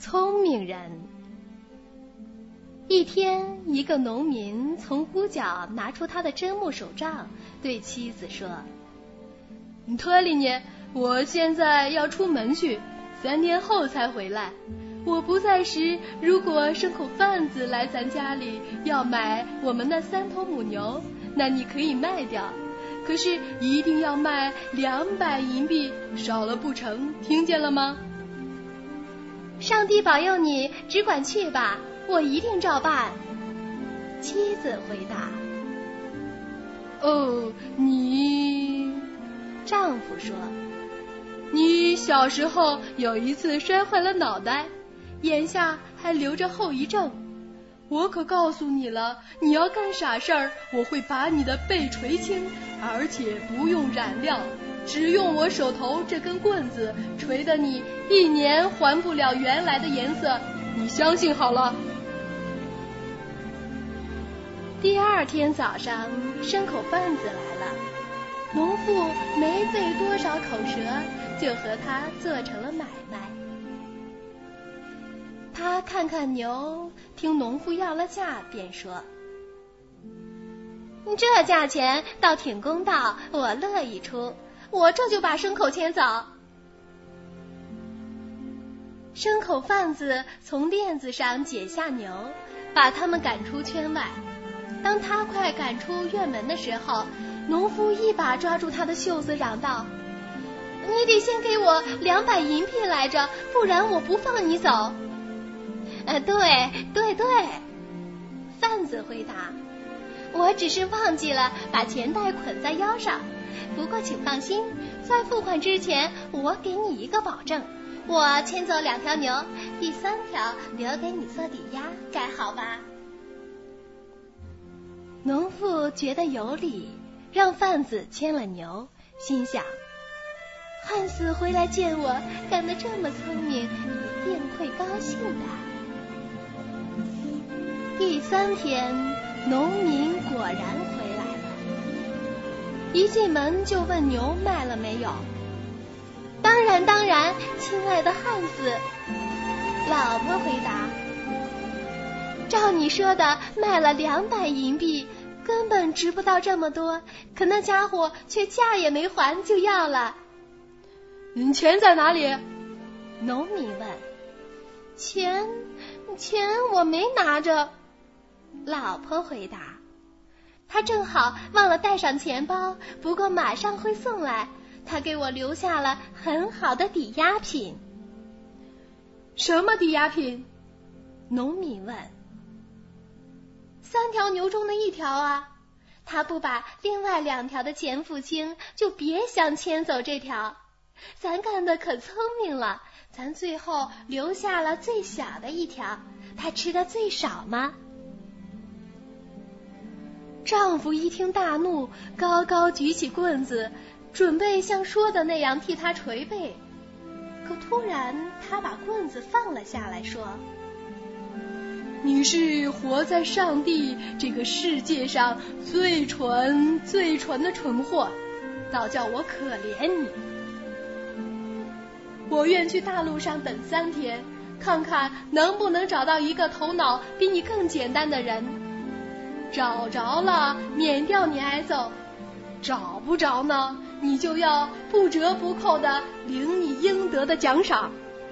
聪明人。一天，一个农民从屋角拿出他的针木手杖，对妻子说：特里涅，我现在要出门去，3天后才回来。我不在时，如果牲口贩子来咱家里要买我们那3头母牛，那你可以卖掉，可是一定要卖200银币，少了不成，听见了吗？上帝保佑你，只管去吧，我一定照办。妻子回答。丈夫说，你小时候有一次摔坏了脑袋，眼下还留着后遗症。我可告诉你了，你要干傻事儿，我会把你的背垂青，而且不用染料，只用我手头这根棍子，锤得你1年还不了原来的颜色，你相信好了。第2天早上，牲口贩子来了，农妇没费多少口舌，就和他做成了买卖。他看看牛，听农妇要了价，便说：这价钱倒挺公道，我乐意出，我这就把牲口牵走。牲口贩子从链子上解下牛，把他们赶出圈外。当他快赶出院门的时候，农夫一把抓住他的袖子，嚷道：你得先给我200银币来着，不然我不放你走。对，贩子回答，我只是忘记了把钱袋捆在腰上，不过请放心，在付款之前我给你一个保证，我牵走2条牛，第3条留给你做抵押，该好吧？农妇觉得有理，让贩子牵了牛，心想：汉斯回来见我，干得这么聪明，一定会高兴的。第3天，农民果然回来了，一进门就问牛卖了没有。当然，亲爱的汉斯，老婆回答。照你说的，卖了200银币，根本值不到这么多，可那家伙却价也没还就要了。钱在哪里？农民问。钱我没拿着。老婆回答。他正好忘了带上钱包，不过马上会送来。他给我留下了很好的抵押品。什么抵押品？农民问。3条牛中的1条啊，他不把另外2条的钱付清，就别想牵走这条。咱干的可聪明了，咱最后留下了最小的1条，他吃的最少吗？丈夫一听大怒，高高举起棍子，准备像说的那样替他捶背。可突然他把棍子放了下来，说：你是活在上帝这个世界上最蠢的蠢货，倒叫我可怜你。我愿去大陆上等3天，看看能不能找到一个头脑比你更简单的人。找着了，免掉你挨揍；找不着呢，你就要不折不扣的领你应得的奖赏。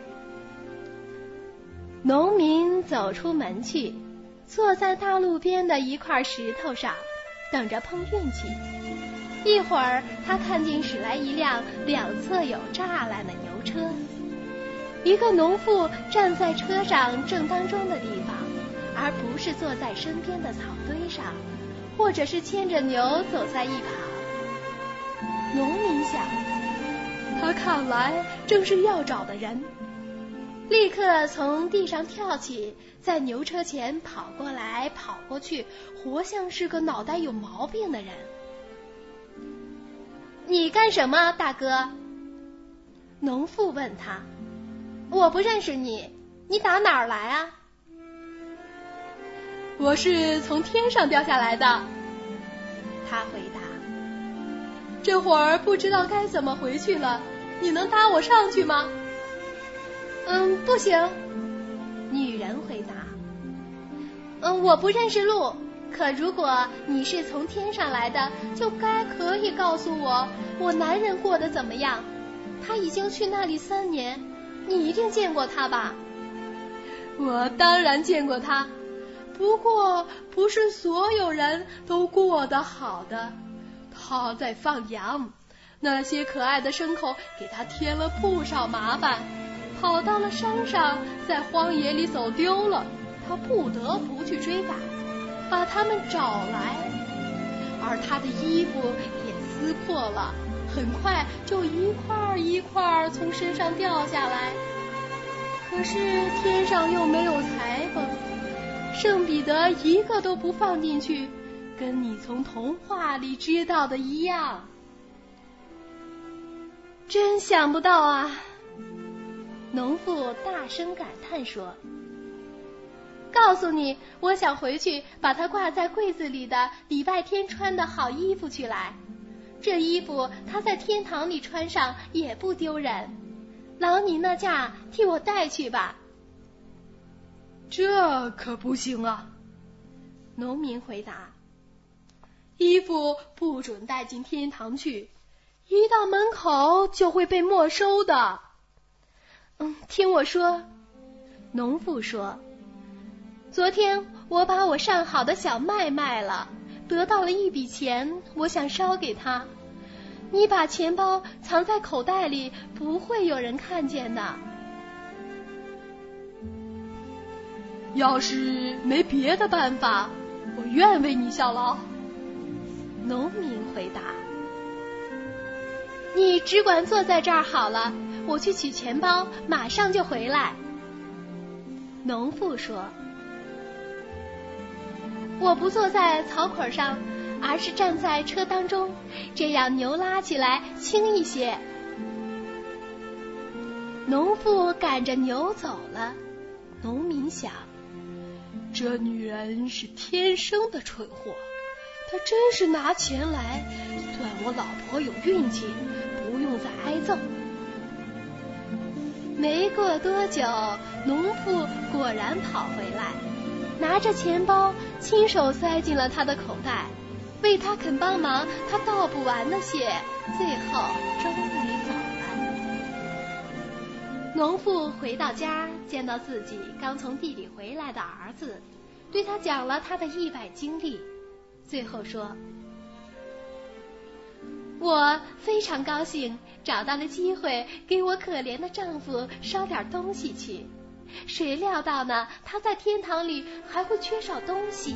农民走出门去，坐在大路边的一块石头上，等着碰运气。一会儿，他看见驶来一辆2侧有栅栏的牛车，一个农妇站在车上正当中的地方，而不是坐在身边的草堆上，或者是牵着牛走在一旁。农民想，他看来正是要找的人，立刻从地上跳起，在牛车前跑过来跑过去，活像是个脑袋有毛病的人。你干什么，大哥？农妇问他。我不认识你，你打哪儿来啊？我是从天上掉下来的，他回答。这会儿不知道该怎么回去了，你能搭我上去吗？不行， 我不认识路，可如果你是从天上来的，就该可以告诉我男人过得怎么样。他已经去那里3年，你一定见过他吧？我当然见过他，不过不是所有人都过得好的。他在放羊，那些可爱的牲口给他添了不少麻烦，跑到了山上，在荒野里走丢了，他不得不去追赶，把他们找来，而他的衣服也撕破了，很快就一块一块从身上掉下来。可是天上又没有裁缝，圣彼得一个都不放进去，跟你从童话里知道的一样。真想不到啊！农妇大声感叹说。告诉你，我想回去把它挂在柜子里的礼拜天穿的好衣服去来。这衣服他在天堂里穿上也不丢人，劳您那架替我带去吧。这可不行啊，农民回答。衣服不准带进天堂去，一到门口就会被没收的。听我说，农妇说，昨天我把我上好的小麦卖了，得到了一笔钱，我想烧给他。你把钱包藏在口袋里，不会有人看见的。要是没别的办法，我愿为你效劳。农民回答。你只管坐在这儿好了，我去取钱包，马上就回来。农妇说。我不坐在草捆上，而是站在车当中，这样牛拉起来轻一些。农妇赶着牛走了，农民想，这女人是天生的蠢货，她真是拿钱来算我老婆有运气，不用再挨揍。没过多久，农妇果然跑回来，拿着钱包，亲手塞进了他的口袋，为他肯帮忙，他道不完的谢，最后终于走了。农妇回到家，见到自己刚从地里回来的儿子，对他讲了他的意外经历，最后说，我非常高兴找到了机会给我可怜的丈夫捎点东西去，谁料到呢，他在天堂里还会缺少东西。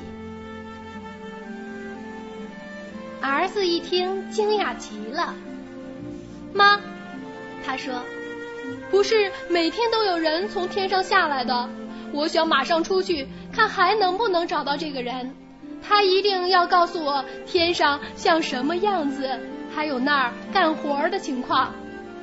儿子一听惊讶极了。妈，他说，不是每天都有人从天上下来的，我想马上出去看还能不能找到这个人，他一定要告诉我天上像什么样子，还有那儿干活的情况。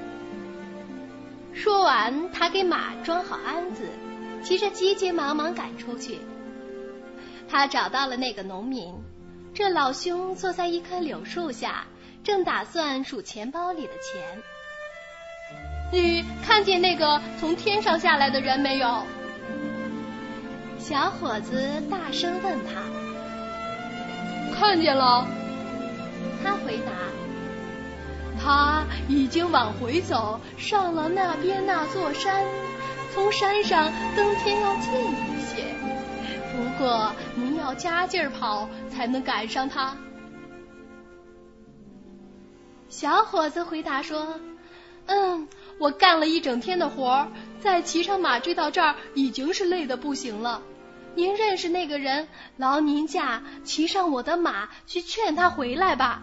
说完，他给马装好鞍子，骑着急急忙忙赶出去。他找到了那个农民，这老兄坐在一棵柳树下，正打算数钱包里的钱。你看见那个从天上下来的人没有？小伙子大声问他。看见了，他回答。他已经往回走，上了那边那座山，从山上登天要近一些，不过您要加劲跑才能赶上他。小伙子回答说，我干了一整天的活，再骑上马追到这儿已经是累得不行了。您认识那个人，劳您驾骑上我的马去劝他回来吧。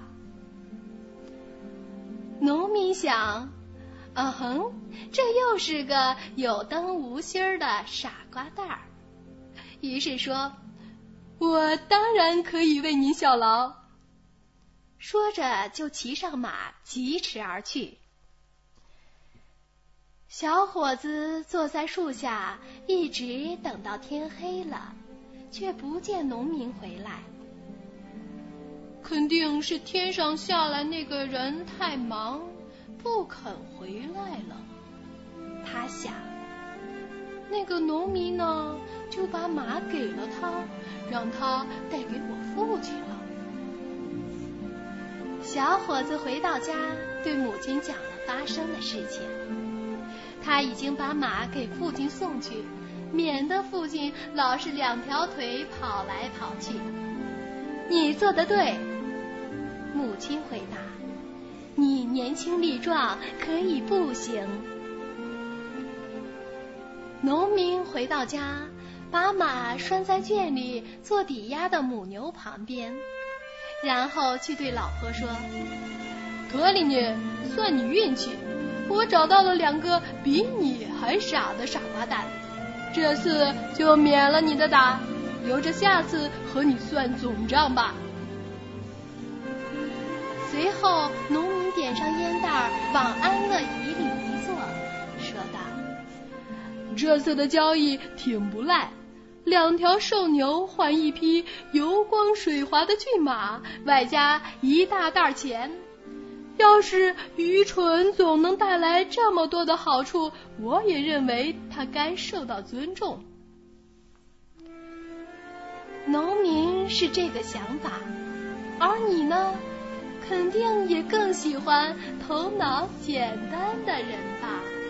农民想，这又是个有灯无心的傻瓜蛋儿，于是说，我当然可以为您效劳。说着就骑上马疾驰而去。小伙子坐在树下，一直等到天黑了，却不见农民回来。肯定是天上下来那个人太忙，不肯回来了。他想，那个农民呢，就把马给了他， 让他带给我父亲了。小伙子回到家，对母亲讲了发生的事情。他已经把马给父亲送去，免得父亲老是两条腿跑来跑去。你做得对，母亲回答，你年轻力壮，可以步行。农民回到家，把马拴在圈里做抵押的母牛旁边，然后去对老婆说，格里尼，算你运气，我找到了2个比你还傻的傻瓜蛋，这次就免了你的打，留着下次和你算总账吧。随后农民点上烟袋，往安乐椅里一坐，说道，这次的交易挺不赖，2条瘦牛换1匹油光水滑的骏马，外加1大袋钱。要是愚蠢总能带来这么多的好处，我也认为他该受到尊重。农民是这个想法，而你呢，肯定也更喜欢头脑简单的人吧。